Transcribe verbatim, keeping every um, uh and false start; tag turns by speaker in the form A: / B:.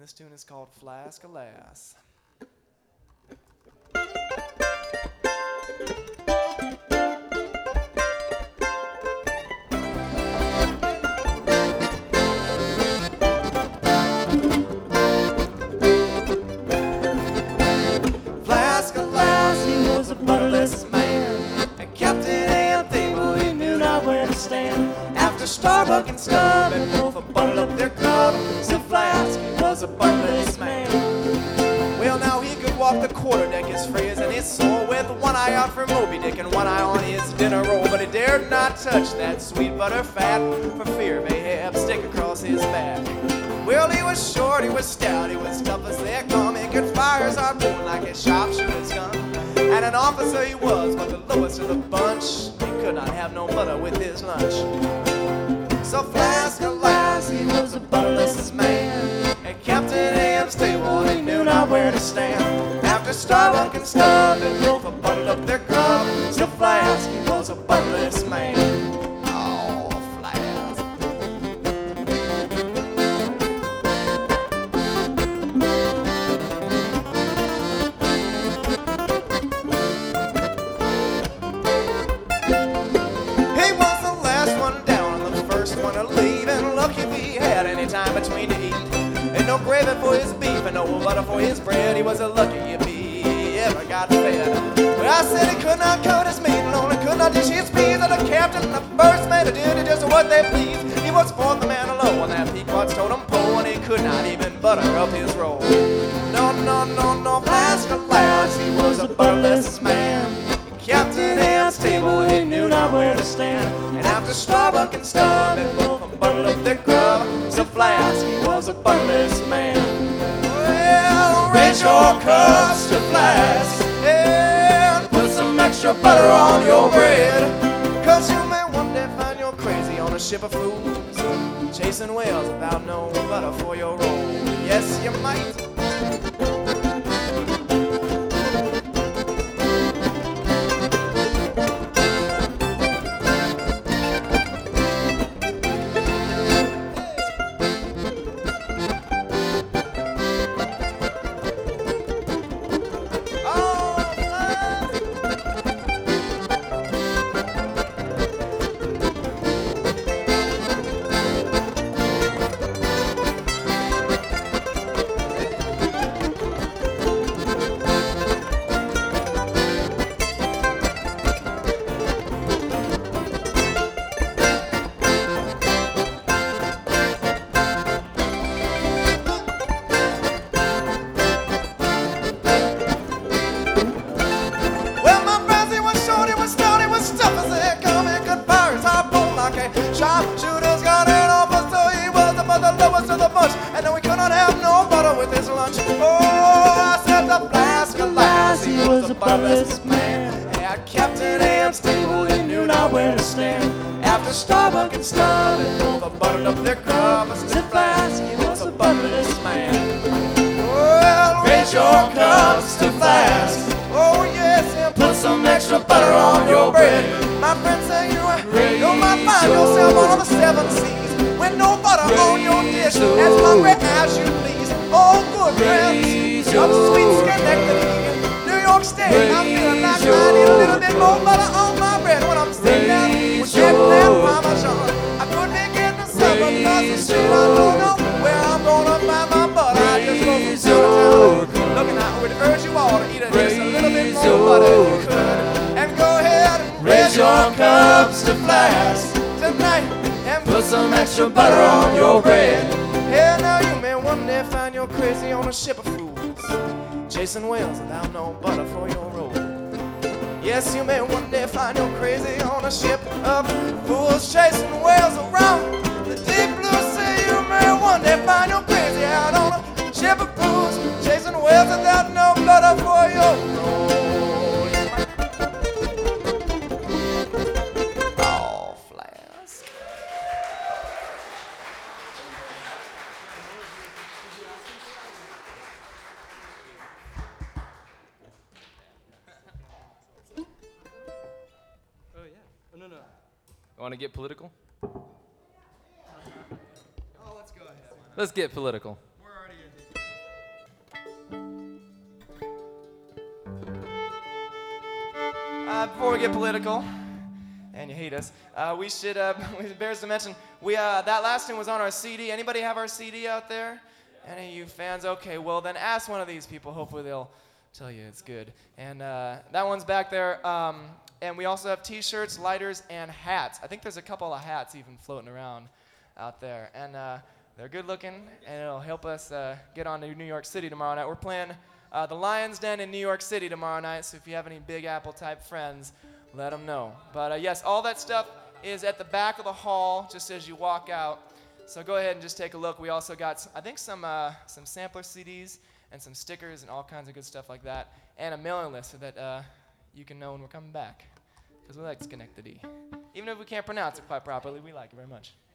A: This tune is called Flask Alas. Flask Alas, he was a butterless man, and Captain Anthony, well, he knew not where to stand. After Starbuck and Stubb and Wolf had buttered up their club, still Flask was a butterless man. Well, now he could walk the quarterdeck as free as any soul, with one eye out for Moby Dick and one eye on his dinner roll. But he dared not touch that sweet butter fat for fear of Ahab stick across his back. Well, he was short, he was stout, he was tough as they come. He could fire his harpoon like a sharpshooter's gun. And an officer he was, but the lowest of the bunch. He could not have no butter with his lunch. So Flask Alas, he was a butterless man, and Captain Ahab's table, he knew not where to stand. After Starbuck and Stubb and Wolf had buttered up their club, still Flask, he was a butterless man. Oh, Flask. He was the last one down and the first one to leave, and lucky if he had any time between to eat. And no gravy for his beef and no butter for his bread. He was a lucky if he ever got fed. Well, I said he could not cut his meat alone, he could not dish his peas. And the captain and the first mate did just what they pleased. He was fourth man alone when that Pequod's totem pole, and he could not even butter up his roll. No, no, no, no, Flask Alas, he was a butterless man. Captain Ahab's table, he knew not where to stand. And after Starbuck and Stubb and Wolf had buttered up their grub, so Flask, he was a butterless man. Well, raise your cups to Flask, and put some extra butter on your bread. Cause you may one day find you're crazy on a ship of fools, chasing whales without no butter for your roll. Yes, you might. Sharpshooter's got it offer, so he was about the lowest of the bunch. And then we could not have no butter with his lunch. Oh, I said the Flask Alas, he was a butterless man. At Captain Ahab's table, he knew not where to stand. After Starbuck and Stubb and Wolf had buttered up their grub, said Flask, he was a butterless man. Well, raise your cups to Flask. Oh yes, and put some extra butter on your bread. My friend say you, you might find yourself on the seven seas with no butter on your dish, as hungry as you please. Oh, good friends, of sweet Schenectady, New York State, I'm feeling like I need a little bit more butter on my bread when I'm sitting down with that lamb parmesan. I could be getting supper because it's shit I don't know where I'm gonna find my butter. I just go from town to town, looking out, would urge you all to eat a, just a little bit more butter if you could, and go ahead and raise your cups to Flask tonight and put some extra butter on your bread. Yeah, now you may one day find you're crazy on a ship of fools, chasing whales without no butter for your roll. Yes, you may one day find you're crazy on a ship of fools, chasing whales around the deep blue sea. You may one day find you're crazy out on a ship of fools, chasing whales without no butter for your roll. Oh, Flask.
B: Oh yeah. Oh, no, no.
C: Want to get political?
B: Oh, let's go ahead.
C: Let's get political.
B: We're already in.
A: Uh, before we get political, and you hate us, uh, we should, uh, it bears to mention, we, uh, that last one was on our C D. Anybody have our C D out there? Any of you fans? Okay, well then ask one of these people. Hopefully they'll tell you it's good. And uh, that one's back there. Um, and we also have t-shirts, lighters, and hats. I think there's a couple of hats even floating around out there. And uh, they're good looking, and it'll help us uh, get on to New York City tomorrow night. We're playing uh, the Lion's Den in New York City tomorrow night, so if you have any Big Apple type friends, let them know. But uh, yes, all that stuff is at the back of the hall just as you walk out. So go ahead and just take a look. We also got, I think, some uh, some sampler C Ds and some stickers and all kinds of good stuff like that, and a mailing list so that uh, you can know when we're coming back, because we like Schenectady. Even if we can't pronounce it quite properly, we like it very much.